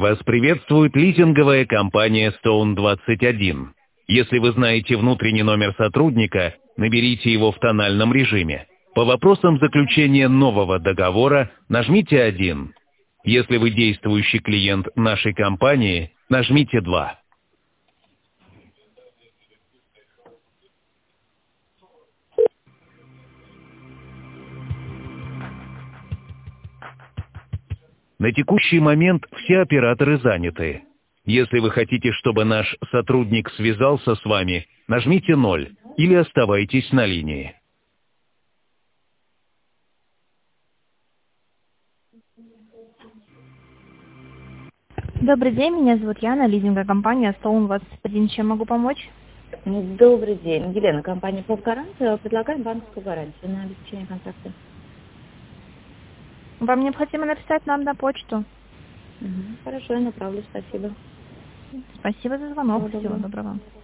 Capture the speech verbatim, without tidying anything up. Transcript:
Вас приветствует лизинговая компания Stone двадцать один. Если вы знаете внутренний номер сотрудника, наберите его в тональном режиме. По вопросам заключения нового договора нажмите один. Если вы действующий клиент нашей компании, нажмите два. На текущий момент все операторы заняты. Если вы хотите, чтобы наш сотрудник связался с вами, нажмите ноль или оставайтесь на линии. Добрый день, меня зовут Яна, лизинговая компания Stone двадцать один. Чем могу помочь? Добрый день. Елена, компания «Полгарантия». Предлагаем банковскую гарантию на обеспечение контракта. Вам необходимо написать нам на почту. Угу. Хорошо, я направлю. Спасибо. Спасибо за звонок. Всего Всего доброго. доброго.